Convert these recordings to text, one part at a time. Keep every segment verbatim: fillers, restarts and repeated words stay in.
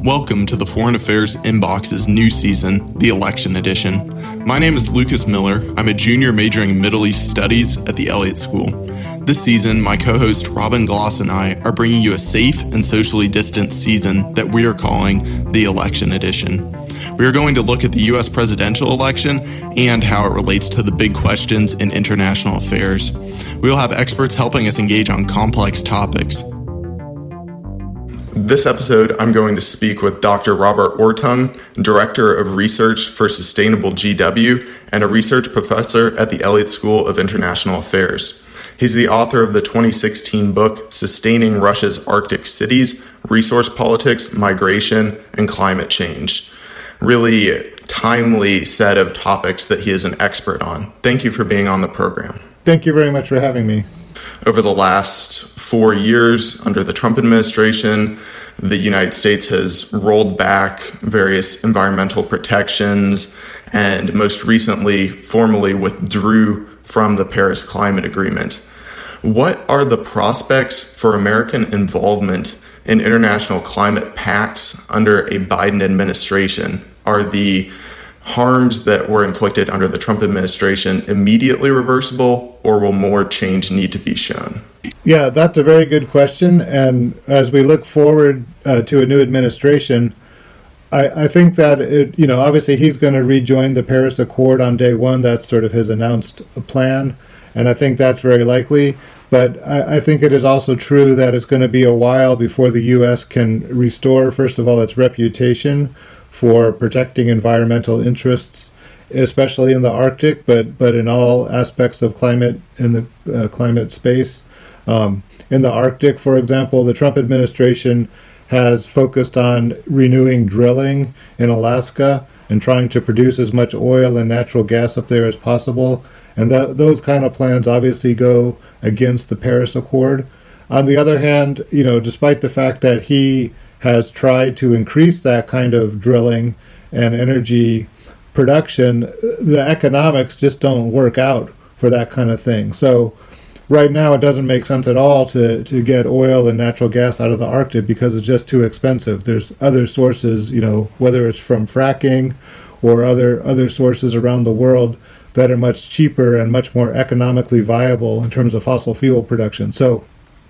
Welcome to the Foreign Affairs Inbox's new season, the Election Edition. My name is Lucas Miller. I'm a junior majoring in Middle East Studies at the Elliott School. This season, my co-host Robin Gloss and I are bringing you a safe and socially distanced season that we are calling the Election Edition. We are going to look at the U S presidential election and how it relates to the big questions in international affairs. We will have experts helping us engage on complex topics. This episode, I'm going to speak with Doctor Robert Ortung, Director of Research for Sustainable G W and a research professor at the Elliott School of International Affairs. He's the author of the twenty sixteen book, Sustaining Russia's Arctic Cities, Resource Politics, Migration, and Climate Change. Really timely set of topics that he is an expert on. Thank you for being on the program. Thank you very much for having me. Over the last four years under the Trump administration, the United States has rolled back various environmental protections and most recently formally withdrew from the Paris Climate Agreement. What are the prospects for American involvement in international climate pacts under a Biden administration? Are the harms that were inflicted under the Trump administration immediately reversible, or will more change need to be shown? Yeah, that's a very good question. And as we look forward uh, to a new administration, I, I think that, it, you know, obviously he's going to rejoin the Paris Accord on day one. That's sort of his announced plan. And I think that's very likely. But I, I think it is also true that it's going to be a while before the U S can restore, first of all, its reputation for protecting environmental interests, especially in the Arctic, but but in all aspects of climate in the uh, climate space. Um, in the Arctic, for example, the Trump administration has focused on renewing drilling in Alaska and trying to produce as much oil and natural gas up there as possible. And that, those kind of plans obviously go against the Paris Accord. On the other hand, you know, despite the fact that he has tried to increase that kind of drilling and energy production, the economics just don't work out for that kind of thing. So right now it doesn't make sense at all to, to get oil and natural gas out of the Arctic because it's just too expensive. There's other sources, you know, whether it's from fracking or other other sources around the world that are much cheaper and much more economically viable in terms of fossil fuel production. So,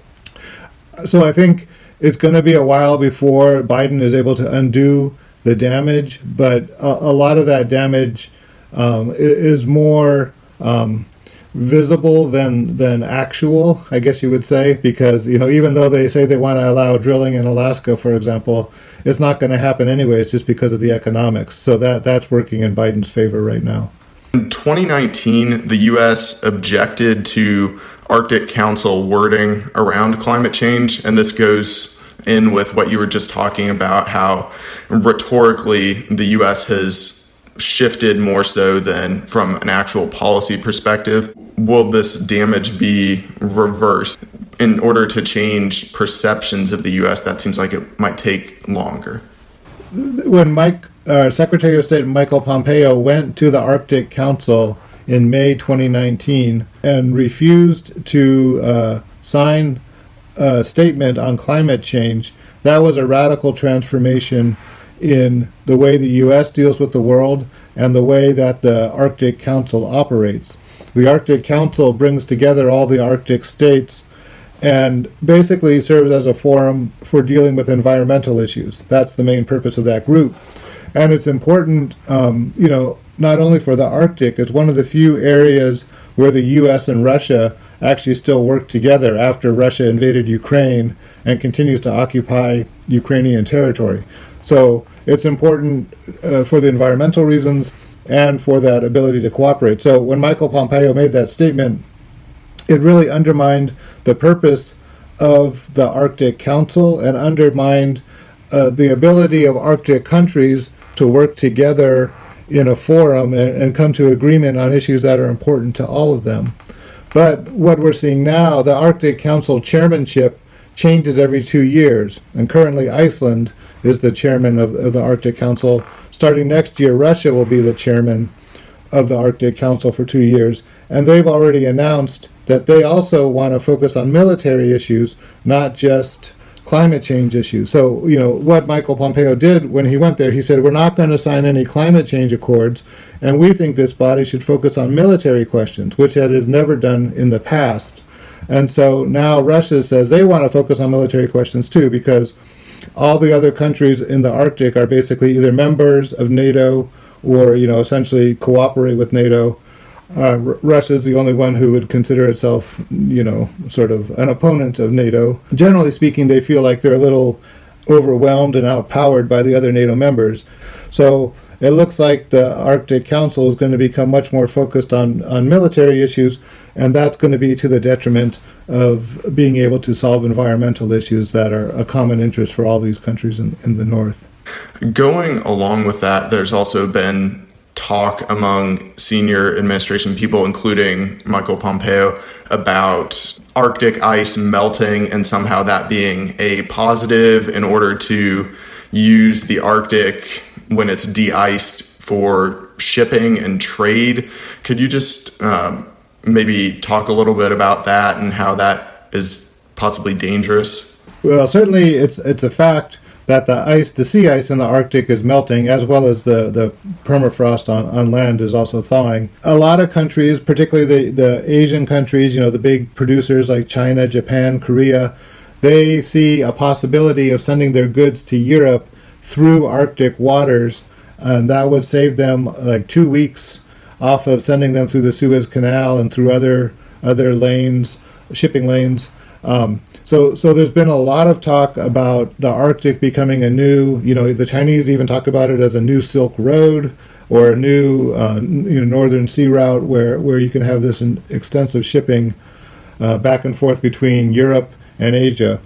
so I think it's going to be a while before Biden is able to undo the damage, but a, a lot of that damage um, is more um, visible than than actual, I guess you would say, because, you know, even though they say they want to allow drilling in Alaska, for example, it's not going to happen anyway. It's just because of the economics. So that that's working in Biden's favor right now. In twenty nineteen, the U S objected to Arctic Council wording around climate change, and this goes in with what you were just talking about, how rhetorically the U S has shifted more so than from an actual policy perspective. Will this damage be reversed? In order to change perceptions of the U S, that seems like it might take longer. When Mike, uh, Secretary of State Michael Pompeo went to the Arctic Council in May twenty nineteen and refused to uh, sign a statement on climate change, that was a radical transformation in the way the U S deals with the world and the way that the Arctic Council operates. The Arctic Council brings together all the Arctic states and basically serves as a forum for dealing with environmental issues. That's the main purpose of that group. And it's important, um, you know, not only for the Arctic, it's one of the few areas where the U S and Russia actually still work together after Russia invaded Ukraine and continues to occupy Ukrainian territory. So it's important uh, for the environmental reasons and for that ability to cooperate. So when Michael Pompeo made that statement, it really undermined the purpose of the Arctic Council and undermined uh, the ability of Arctic countries to work together in a forum and, and come to agreement on issues that are important to all of them. But what we're seeing now, the Arctic Council chairmanship changes every two years. And currently Iceland is the chairman of, of the Arctic Council. Starting next year, Russia will be the chairman of the Arctic Council for two years. And they've already announced that they also want to focus on military issues, not just climate change issue. So, you know, what Michael Pompeo did when he went there, he said, we're not going to sign any climate change accords, and we think this body should focus on military questions, which it had never done in the past. And so now Russia says they want to focus on military questions too, because all the other countries in the Arctic are basically either members of NATO or, you know, essentially cooperate with NATO. Uh, R- Russia is the only one who would consider itself, you know, sort of an opponent of NATO. Generally speaking, they feel like they're a little overwhelmed and outpowered by the other NATO members. So it looks like the Arctic Council is going to become much more focused on, on military issues, and that's going to be to the detriment of being able to solve environmental issues that are a common interest for all these countries in, in the North. Going along with that, there's also been talk among senior administration people, including Michael Pompeo, about Arctic ice melting and somehow that being a positive in order to use the Arctic when it's de-iced for shipping and trade. Could you just um, maybe talk a little bit about that and how that is possibly dangerous? Well, certainly it's it's a fact that the ice, the sea ice in the Arctic is melting, as well as the, the permafrost on, on land is also thawing. A lot of countries, particularly the, the Asian countries, you know, the big producers like China, Japan, Korea, they see a possibility of sending their goods to Europe through Arctic waters, and that would save them like two weeks off of sending them through the Suez Canal and through other other lanes, shipping lanes. Um, so, so there's been a lot of talk about the Arctic becoming a new, you know, the Chinese even talk about it as a new Silk Road or a new, uh, you know, northern sea route where, where you can have this in extensive shipping uh, back and forth between Europe and Asia.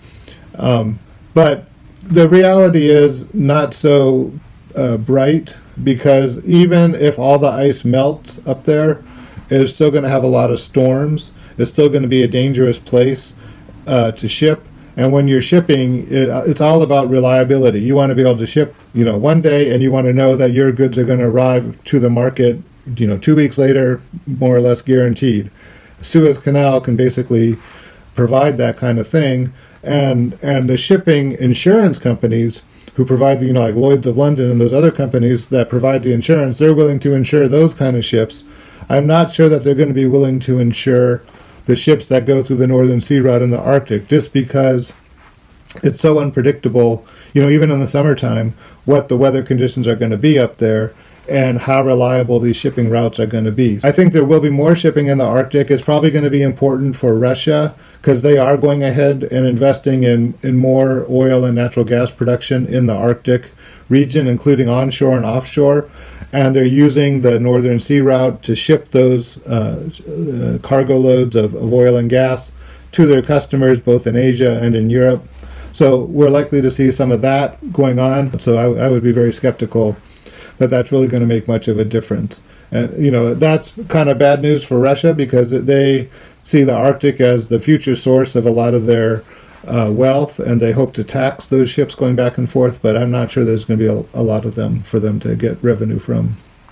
Um, but the reality is not so uh, bright, because even if all the ice melts up there, it's still going to have a lot of storms. It's still going to be a dangerous place Uh, to ship, and when you're shipping, it, it's all about reliability. You want to be able to ship, you know, one day, and you want to know that your goods are going to arrive to the market, you know, two weeks later, more or less guaranteed. Suez Canal can basically provide that kind of thing, and and the shipping insurance companies who provide the, you know, like Lloyd's of London and those other companies that provide the insurance, they're willing to insure those kind of ships. I'm not sure that they're going to be willing to insure the ships that go through the Northern Sea Route in the Arctic, just because it's so unpredictable, you know, even in the summertime, what the weather conditions are going to be up there and how reliable these shipping routes are going to be. I think there will be more shipping in the Arctic. It's probably going to be important for Russia because they are going ahead and investing in, in more oil and natural gas production in the Arctic region, including onshore and offshore. And they're using the Northern Sea Route to ship those uh, uh, cargo loads of, of oil and gas to their customers, both in Asia and in Europe. So we're likely to see some of that going on. So I, I would be very skeptical that that's really going to make much of a difference. And, you know, that's kind of bad news for Russia because they see the Arctic as the future source of a lot of their uh, wealth, and they hope to tax those ships going back and forth, but I'm not sure there's going to be a, a lot of them for them to get revenue from.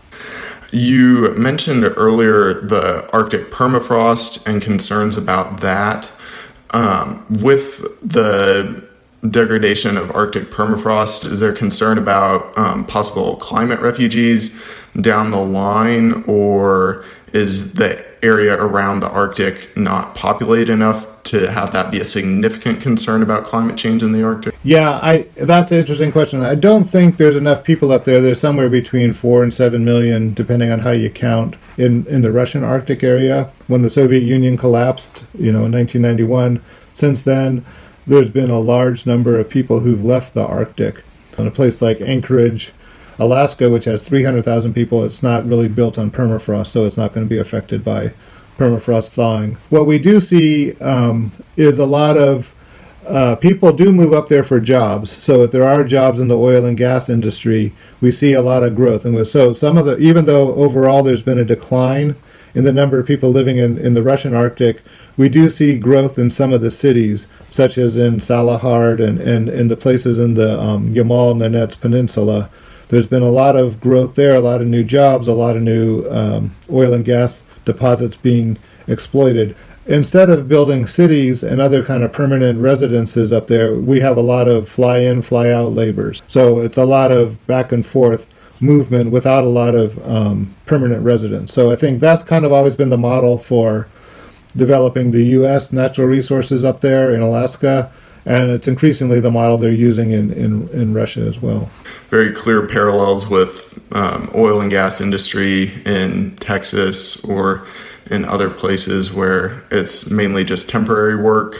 You mentioned earlier the Arctic permafrost and concerns about that. Um, with the degradation of Arctic permafrost, is there concern about um, possible climate refugees down the line, or is the area around the Arctic not populated enough to have that be a significant concern about climate change in the Arctic? Yeah, I that's an interesting question. I don't think there's enough people up there. There's somewhere between four and seven million, depending on how you count, in, in the Russian Arctic area. When the Soviet Union collapsed, you know, in nineteen ninety-one, since then, there's been a large number of people who've left the Arctic. In a place like Anchorage, Alaska, which has three hundred thousand people, it's not really built on permafrost, so it's not going to be affected by permafrost thawing. What we do see um, is a lot of uh, people do move up there for jobs. So if there are jobs in the oil and gas industry, we see a lot of growth. And with, so some of the, even though overall there's been a decline in the number of people living in, in the Russian Arctic, we do see growth in some of the cities, such as in Salahard and, and, and the places in the um, Yamal-Nenets Peninsula. There's been a lot of growth there, a lot of new jobs, a lot of new um, oil and gas deposits being exploited. instead of building cities and other kind of permanent residences up there, we have a lot of fly-in, fly-out laborers. So it's a lot of back and forth movement without a lot of um, permanent residents. So I think that's kind of always been the model for developing the U S natural resources up there in Alaska, and it's increasingly the model they're using in, in, in Russia as well. Very clear parallels with um, oil and gas industry in Texas or in other places where it's mainly just temporary work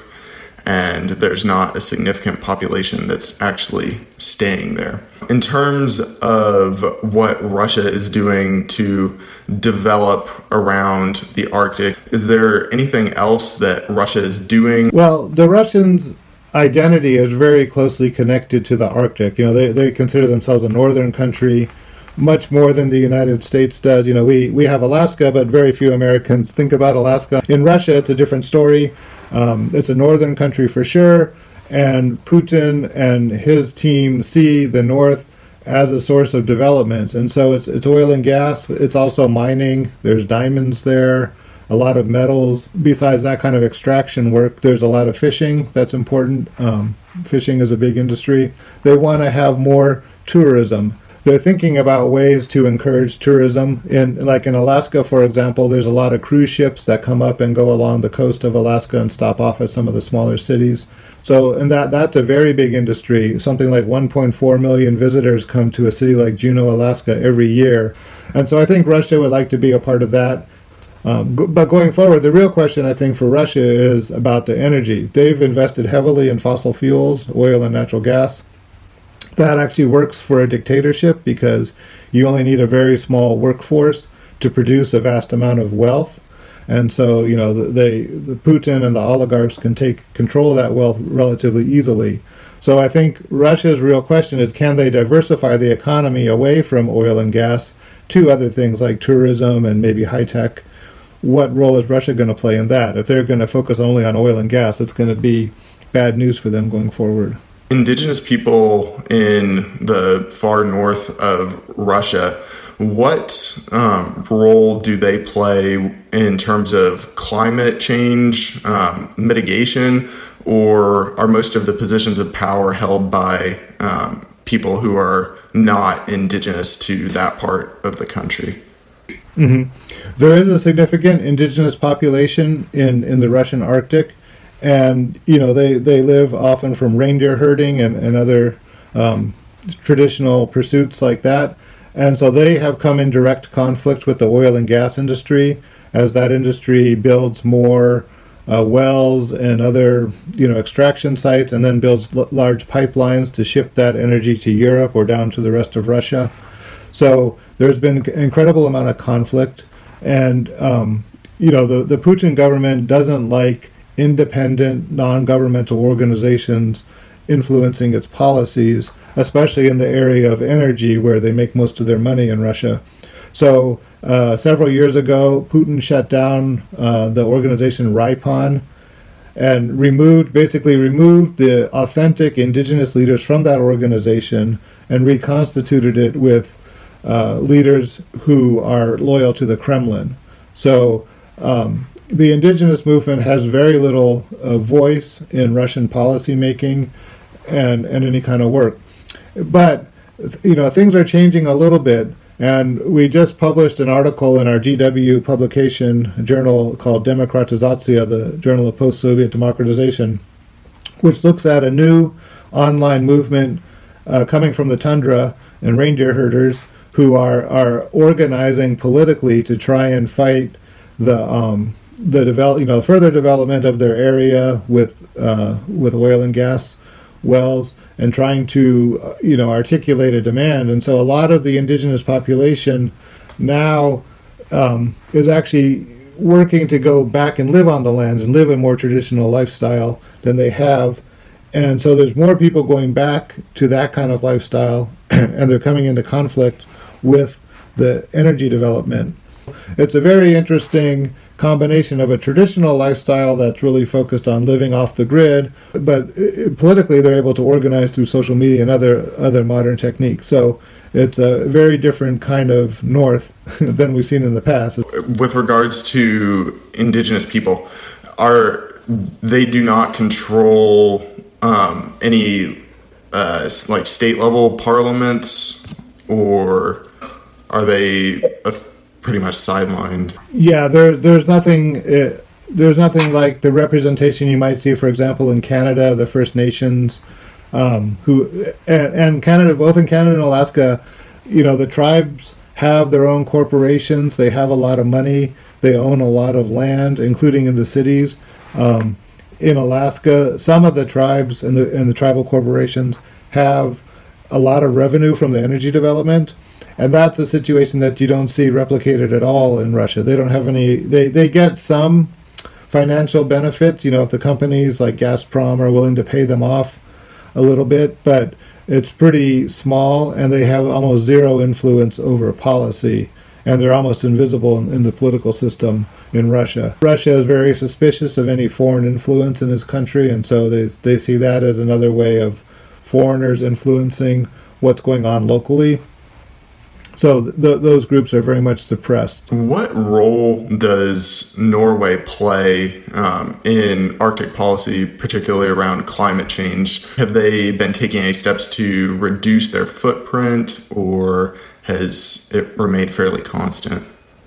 and there's not a significant population that's actually staying there. In terms of what Russia is doing to develop around the Arctic, is there anything else that Russia is doing? Well, the Russians' identity is very closely connected to the Arctic. You know, they, they consider themselves a northern country, much more than the United States does. You know, we, we have Alaska, but very few Americans think about Alaska. In Russia, it's a different story. Um, it's a northern country for sure, and Putin and his team see the North as a source of development. And so it's it's oil and gas. It's also mining. There's diamonds there, a lot of metals. Besides that kind of extraction work, there's a lot of fishing that's important. Um, fishing is a big industry. They want to have more tourism. They're thinking about ways to encourage tourism. In like in Alaska, for example, there's a lot of cruise ships that come up and go along the coast of Alaska and stop off at some of the smaller cities. So, and that that's a very big industry. Something like one point four million visitors come to a city like Juneau, Alaska every year. And so I think Russia would like to be a part of that. Um, but going forward, the real question, I think, for Russia is about the energy. They've invested heavily in fossil fuels, oil and natural gas. That actually works for a dictatorship because you only need a very small workforce to produce a vast amount of wealth. And so, you know, they, the Putin and the oligarchs can take control of that wealth relatively easily. So I think Russia's real question is, can they diversify the economy away from oil and gas to other things like tourism and maybe high tech? What role is Russia going to play in that? If they're going to focus only on oil and gas, it's going to be bad news for them going forward. Indigenous people in the far north of Russia, what um, role do they play in terms of climate change um, mitigation, or are most of the positions of power held by um, people who are not indigenous to that part of the country? Mm-hmm. There is a significant indigenous population in, in the Russian Arctic. And, you know, they, they live often from reindeer herding and, and other um, traditional pursuits like that. And so they have come in direct conflict with the oil and gas industry as that industry builds more uh, wells and other, you know, extraction sites, and then builds l- large pipelines to ship that energy to Europe or down to the rest of Russia. So there's been an incredible amount of conflict. And, um, you know, the, the Putin government doesn't like independent, non-governmental organizations influencing its policies, especially in the area of energy where they make most of their money in Russia. So uh, several years ago, Putin shut down uh, the organization RAIPAN and removed, basically removed the authentic indigenous leaders from that organization and reconstituted it with uh, leaders who are loyal to the Kremlin. So um, the indigenous movement has very little uh, voice in Russian policymaking and, and any kind of work. But, you know, things are changing a little bit. And we just published an article in our G W publication, a journal called Demokratizatsiya, the Journal of Post-Soviet Democratization, which looks at a new online movement uh, coming from the tundra and reindeer herders who are, are organizing politically to try and fight the um, the develop, you know, further development of their area with uh, with oil and gas wells, and trying to, uh, you know, articulate a demand. And so a lot of the indigenous population now um, is actually working to go back and live on the land and live a more traditional lifestyle than they have. And so there's more people going back to that kind of lifestyle, and they're coming into conflict with the energy development. It's a very interesting combination of a traditional lifestyle that's really focused on living off the grid, but politically they're able to organize through social media and other other modern techniques. So it's a very different kind of North than we've seen in the past. With regards to indigenous people, are they do not control um, any uh, like state level parliaments, or are they uh, pretty much sidelined? Yeah, there, there's nothing. Uh, there's nothing like the representation you might see, for example, in Canada, the First Nations, um, who and, and Canada, both in Canada and Alaska, you know, the tribes have their own corporations. They have a lot of money. They own a lot of land, including in the cities. Um, in Alaska, some of the tribes and the and the tribal corporations have a lot of revenue from the energy development, and that's a situation that you don't see replicated at all in Russia. They don't have any. They they get some financial benefits. You know, if the companies like Gazprom are willing to pay them off a little bit, but it's pretty small, and they have almost zero influence over policy, and they're almost invisible in, in the political system in Russia. Russia is very suspicious of any foreign influence in its country, and so they they see that as another way of foreigners influencing what's going on locally. So th- those groups are very much suppressed. What role does Norway play um, in Arctic policy, particularly around climate change? Have they been taking any steps to reduce their footprint, or has it remained fairly constant?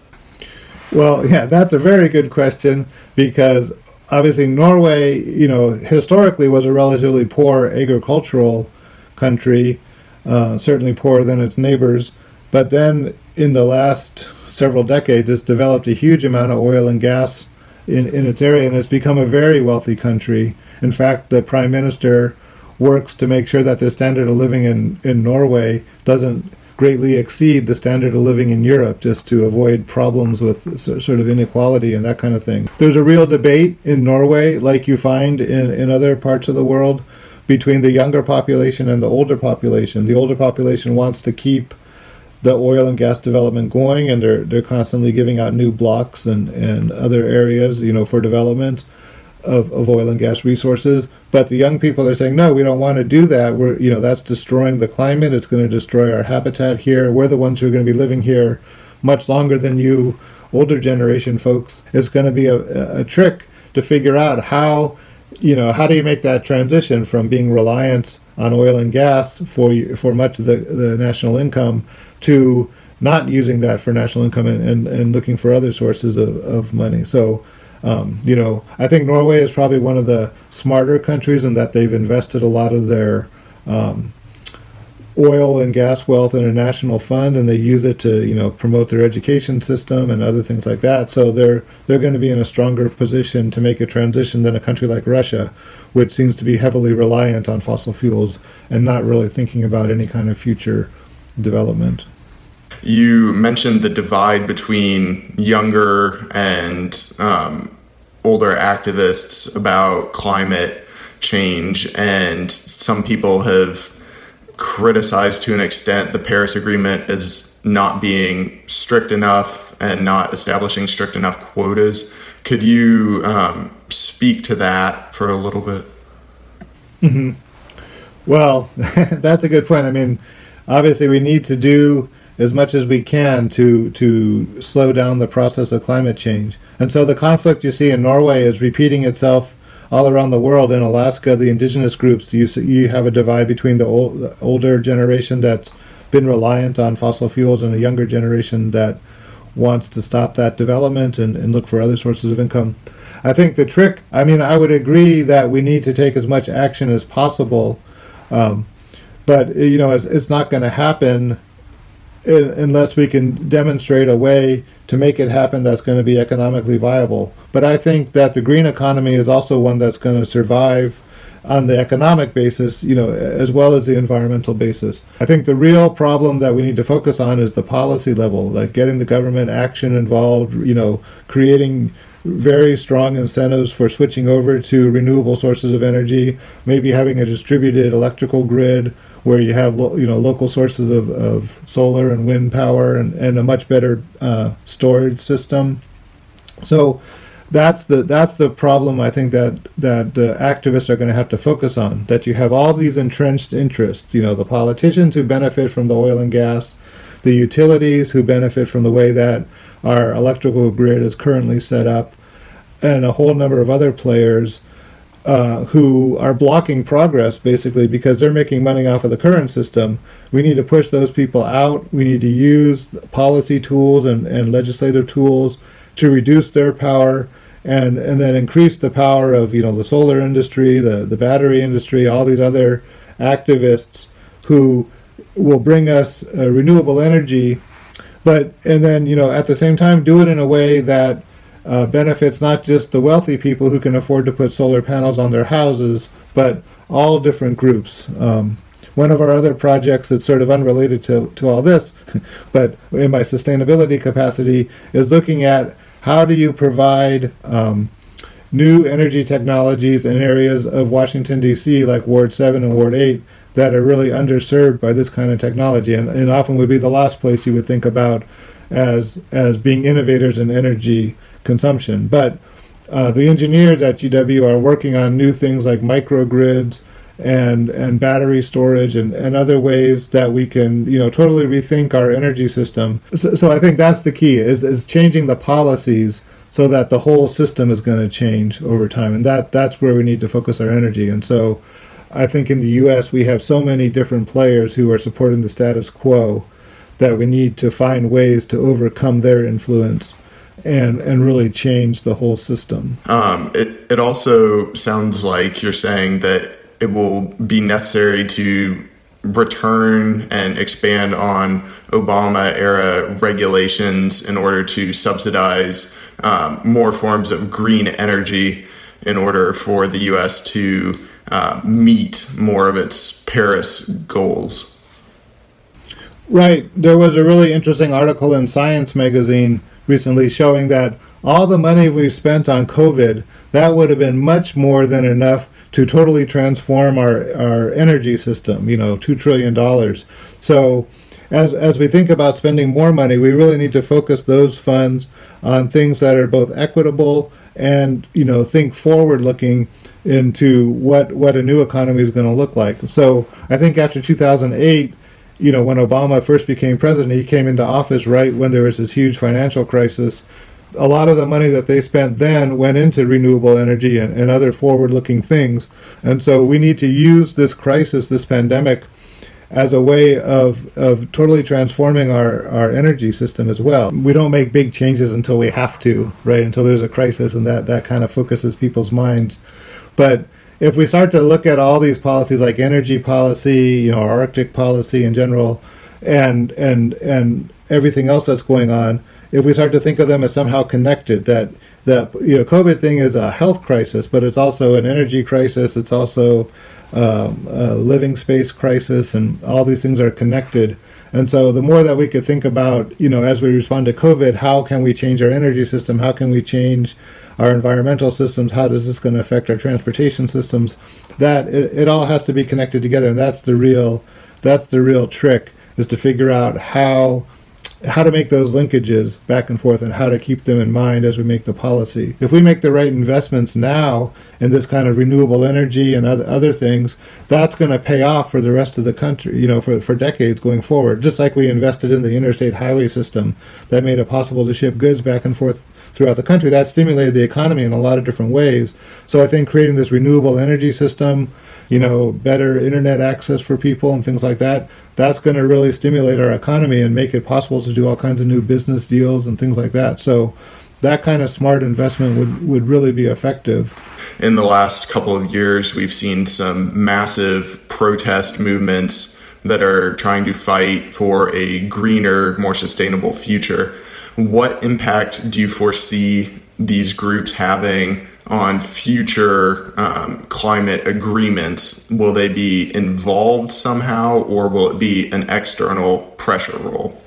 Well, yeah, that's a very good question, because obviously Norway, you know, historically was a relatively poor agricultural country, uh, certainly poorer than its neighbors. But then in the last several decades, it's developed a huge amount of oil and gas in, in its area, and it's become a very wealthy country. In fact, the prime minister works to make sure that the standard of living in, in Norway doesn't greatly exceed the standard of living in Europe, just to avoid problems with sort of inequality and that kind of thing. There's a real debate in Norway, like you find in, in other parts of the world, between the younger population and the older population. The older population wants to keep the oil and gas development going, and they're they're constantly giving out new blocks and, and other areas, you know, for development of, of oil and gas resources. But the young people are saying, no, we don't want to do that. We're you know that's destroying the climate. It's going to destroy our habitat here. We're the ones who are going to be living here much longer than you older generation folks. It's going to be a, a trick to figure out how you know how do you make that transition from being reliant on oil and gas for for much of the, the national income to not using that for national income and, and, and looking for other sources of, of money. So, um, you know, I think Norway is probably one of the smarter countries in that they've invested a lot of their um, oil and gas wealth in a national fund, and they use it to, you know, promote their education system and other things like that. So they're they're going to be in a stronger position to make a transition than a country like Russia, which seems to be heavily reliant on fossil fuels and not really thinking about any kind of future development. You mentioned the divide between younger and um, older activists about climate change, and some people have criticized to an extent the Paris Agreement as not being strict enough and not establishing strict enough quotas. Could you um, speak to that for a little bit? Mm-hmm. Well, that's a good point. I mean, obviously, we need to do as much as we can to to slow down the process of climate change. And so the conflict you see in Norway is repeating itself all around the world. In Alaska, the indigenous groups, you you have a divide between the, old, the older generation that's been reliant on fossil fuels and a younger generation that wants to stop that development and, and look for other sources of income. I think the trick, I mean, I would agree that we need to take as much action as possible, um, but, you know, it's, it's not going to happen unless we can demonstrate a way to make it happen that's going to be economically viable. But I think that the green economy is also one that's going to survive on the economic basis, you know, as well as the environmental basis. I think the real problem that we need to focus on is the policy level, like getting the government action involved, you know, creating very strong incentives for switching over to renewable sources of energy, maybe having a distributed electrical grid where you have lo- you know local sources of, of solar and wind power and, and a much better uh, storage system. So that's the that's the problem I think that that uh, activists are going to have to focus on. That you have all these entrenched interests, you know, the politicians who benefit from the oil and gas, the utilities who benefit from the way that our electrical grid is currently set up, and a whole number of other players uh, who are blocking progress, basically, because they're making money off of the current system. We need to push those people out. We need to use policy tools and, and legislative tools to reduce their power, and, and then increase the power of, you know, the solar industry, the, the battery industry, all these other activists who will bring us uh, renewable energy, but, and then, you know, at the same time, do it in a way that uh, benefits not just the wealthy people who can afford to put solar panels on their houses, but all different groups. Um, one of our other projects that's sort of unrelated to, to all this, but in my sustainability capacity, is looking at how do you provide um, new energy technologies in areas of Washington, D C, like Ward seven and Ward eight, that are really underserved by this kind of technology, and, and often would be the last place you would think about as as being innovators in energy consumption. But uh, the engineers at G W are working on new things like microgrids and and battery storage and, and other ways that we can, you know, totally rethink our energy system. So, so I think that's the key, is, is changing the policies so that the whole system is going to change over time. And that that's where we need to focus our energy. And so I think in the U S we have so many different players who are supporting the status quo that we need to find ways to overcome their influence and and really change the whole system. Um, it, it also sounds like you're saying that it will be necessary to return and expand on Obama-era regulations in order to subsidize um, more forms of green energy in order for the U S to uh, meet more of its Paris goals. Right. There was a really interesting article in Science magazine recently showing that all the money we've spent on COVID, that would have been much more than enough to totally transform our, our energy system, you know, two trillion dollars. So as as we think about spending more money, we really need to focus those funds on things that are both equitable and, you know, think forward-looking into what, what a new economy is going to look like. So I think after two thousand eight, you know, when Obama first became president, he came into office right when there was this huge financial crisis. A lot of the money that they spent then went into renewable energy and, and other forward-looking things. And so we need to use this crisis, this pandemic, as a way of, of totally transforming our, our energy system as well. We don't make big changes until we have to, right, until there's a crisis, and that, that kind of focuses people's minds. But if we start to look at all these policies like energy policy, you know, Arctic policy in general, and and and everything else that's going on, if we start to think of them as somehow connected, that that you know, COVID thing is a health crisis, but it's also an energy crisis, it's also um, a living space crisis, and all these things are connected. And so the more that we could think about, you know, as we respond to COVID, how can we change our energy system? How can we change our environmental systems? How does this going to affect our transportation systems? That it, it all has to be connected together, and that's the real that's the real trick, is to figure out how how to make those linkages back and forth and how to keep them in mind as we make the policy. If we make the right investments now in this kind of renewable energy and other other things, that's going to pay off for the rest of the country, you know, for, for decades going forward. Just like we invested in the interstate highway system that made it possible to ship goods back and forth throughout the country, that stimulated the economy in a lot of different ways. So I think creating this renewable energy system, you know, better internet access for people and things like that, that's going to really stimulate our economy and make it possible to do all kinds of new business deals and things like that. So that kind of smart investment would, would really be effective. In the last couple of years, we've seen some massive protest movements that are trying to fight for a greener, more sustainable future. What impact do you foresee these groups having on future um, climate agreements? Will they be involved somehow, or will it be an external pressure role?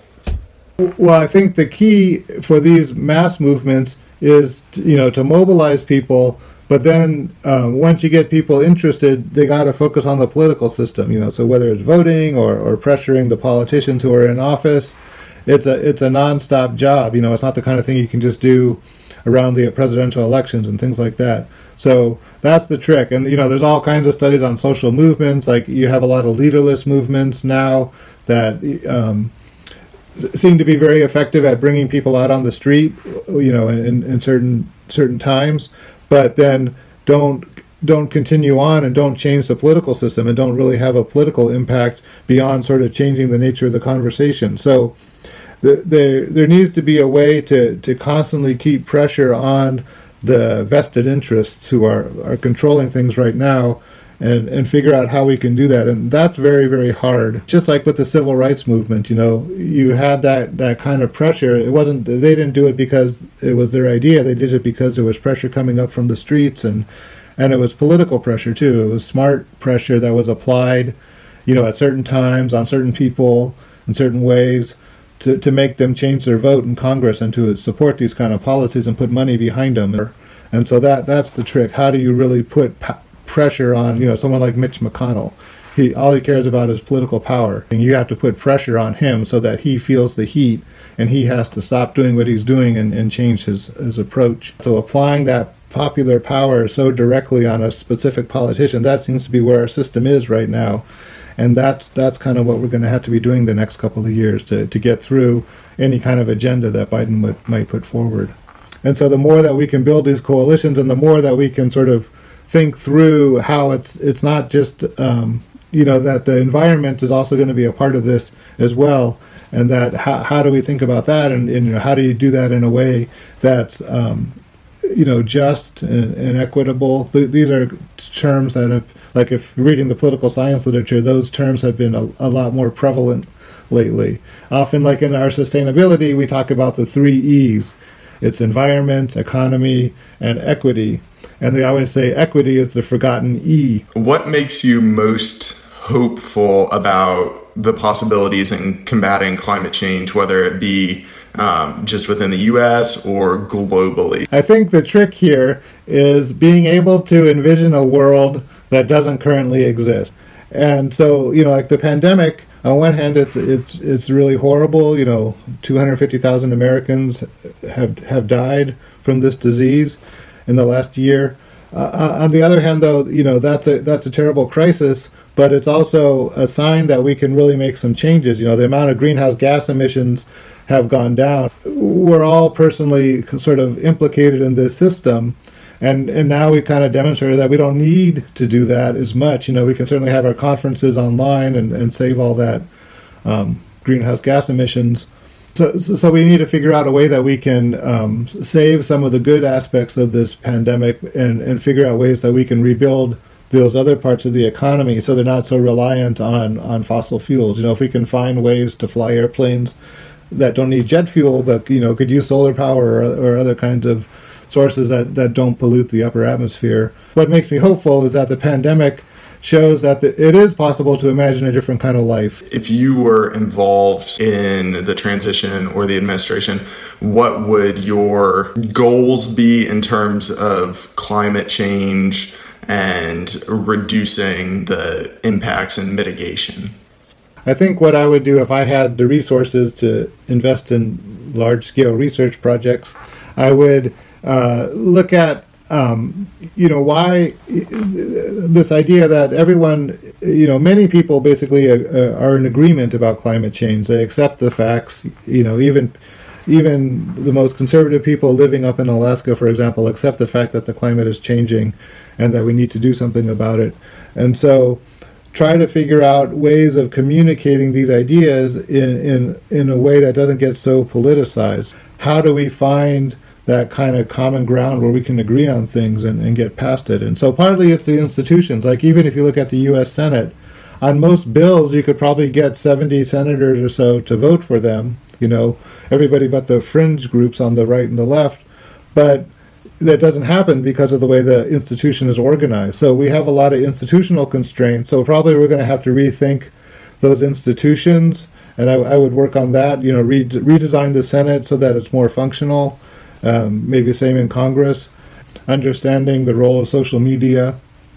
Well, I think the key for these mass movements is, to, you know, to mobilize people. But then uh, once you get people interested, they got to focus on the political system. You know, so whether it's voting or, or pressuring the politicians who are in office, it's a it's a nonstop job. You know, it's not the kind of thing you can just do around the presidential elections and things like that. So that's the trick. And, you know, there's all kinds of studies on social movements. Like, you have a lot of leaderless movements now that um, seem to be very effective at bringing people out on the street, you know, in, in certain certain times, but then don't don't continue on and don't change the political system and don't really have a political impact beyond sort of changing the nature of the conversation. So the, the, there needs to be a way to, to constantly keep pressure on the vested interests who are, are controlling things right now and, and figure out how we can do that. And that's very, very hard. Just like with the civil rights movement, you know, you had that, that kind of pressure. It wasn't, they didn't do it because it was their idea. They did it because there was pressure coming up from the streets, and And it was political pressure, too. It was smart pressure that was applied, you know, at certain times, on certain people, in certain ways, to, to make them change their vote in Congress and to support these kind of policies and put money behind them. And so that that's the trick. How do you really put p- pressure on, you know, someone like Mitch McConnell? He all he cares about is political power. And you have to put pressure on him so that he feels the heat and he has to stop doing what he's doing and, and change his, his approach. So applying that popular power so directly on a specific politician, that seems to be where our system is right now. And that's that's kind of what we're going to have to be doing the next couple of years to, to get through any kind of agenda that Biden would, might put forward. And so the more that we can build these coalitions and the more that we can sort of think through how it's it's not just, um, you know, that the environment is also going to be a part of this as well. And that how, how do we think about that? And, and you know, how do you do that in a way that's um, you know, just and, and equitable. Th- these are terms that have, like if you're reading the political science literature, those terms have been a, a lot more prevalent lately. Often, like in our sustainability, we talk about the three E's. It's environment, economy, and equity. And they always say equity is the forgotten E. What makes you most hopeful about the possibilities in combating climate change, whether it be Um, just within the U S or globally? I think the trick here is being able to envision a world that doesn't currently exist. And so, you know, like the pandemic, on one hand, it's it's it's really horrible. You know, two hundred fifty thousand Americans have have died from this disease in the last year. Uh, on the other hand, though, you know, that's a that's a terrible crisis. But it's also a sign that we can really make some changes. You know, the amount of greenhouse gas emissions have gone down. We're all personally sort of implicated in this system, and and now we kind of demonstrated that we don't need to do that as much. You know, we can certainly have our conferences online and, and save all that um, greenhouse gas emissions. So, so we need to figure out a way that we can um, save some of the good aspects of this pandemic and, and figure out ways that we can rebuild those other parts of the economy so they're not so reliant on, on fossil fuels. You know, if we can find ways to fly airplanes that don't need jet fuel, but, you know, could use solar power or, or other kinds of sources that, that don't pollute the upper atmosphere. What makes me hopeful is that the pandemic shows that the, it is possible to imagine a different kind of life. If you were involved in the transition or the administration, what would your goals be in terms of climate change and reducing the impacts and mitigation? I think what I would do if I had the resources to invest in large-scale research projects, I would uh, look at, um, you know, why this idea that everyone, you know, many people basically uh, are in agreement about climate change. They accept the facts, you know, even even the most conservative people living up in Alaska, for example, accept the fact that the climate is changing and that we need to do something about it. And so try to figure out ways of communicating these ideas in, in, in a way that doesn't get so politicized. How do we find that kind of common ground where we can agree on things and, and get past it? And so partly it's the institutions. Like even if you look at the U S Senate, on most bills you could probably get seventy senators or so to vote for them, you know, everybody but the fringe groups on the right and the left. But that doesn't happen because of the way the institution is organized. So we have a lot of institutional constraints. So probably we're going to have to rethink those institutions, and I, I would work on that. You know, re- redesign the Senate so that it's more functional. Um, maybe same in Congress. Understanding the role of social media.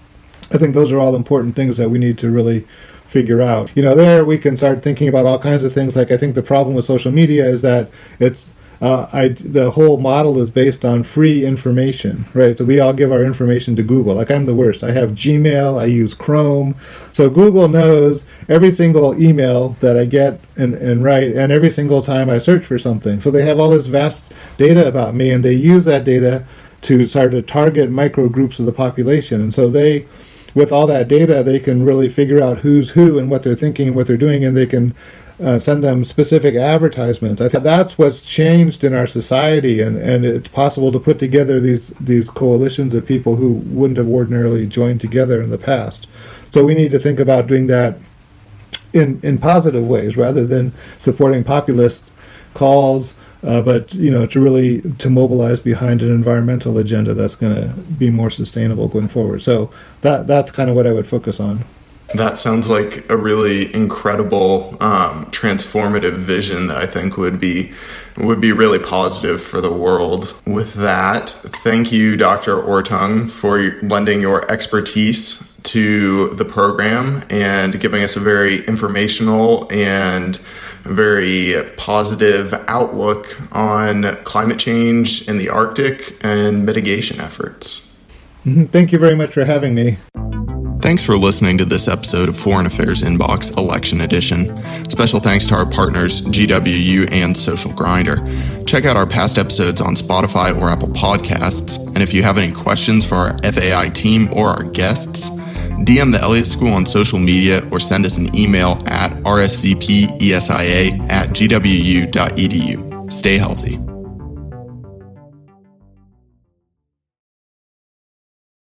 I think those are all important things that we need to really figure out. You know, there we can start thinking about all kinds of things. Like I think the problem with social media is that it's Uh, I, the whole model is based on free information, right? So we all give our information to Google. Like I'm the worst. I have Gmail, I use Chrome. So Google knows every single email that I get and, and write, and every single time I search for something. So they have all this vast data about me, and they use that data to start to target micro groups of the population. And so they, with all that data, they can really figure out who's who and what they're thinking and what they're doing, and they can uh, send them specific advertisements. I think that's what's changed in our society, and, and it's possible to put together these, these coalitions of people who wouldn't have ordinarily joined together in the past. So we need to think about doing that in, in positive ways rather than supporting populist calls, uh, but you know, to really to mobilize behind an environmental agenda that's going to be more sustainable going forward. So that that's kind of what I would focus on. That sounds like a really incredible, um, transformative vision that I think would be would be really positive for the world. With that, thank you, Doctor Ortung, for lending your expertise to the program and giving us a very informational and very positive outlook on climate change in the Arctic and mitigation efforts. Mm-hmm. Thank you very much for having me. Thanks for listening to this episode of Foreign Affairs Inbox Election Edition. Special thanks to our partners G W U and Social Grinder. Check out our past episodes on Spotify or Apple Podcasts. And if you have any questions for our F A I team or our guests, D M the Elliott School on social media or send us an email at r s v p e s i a at g w u dot e d u. Stay healthy.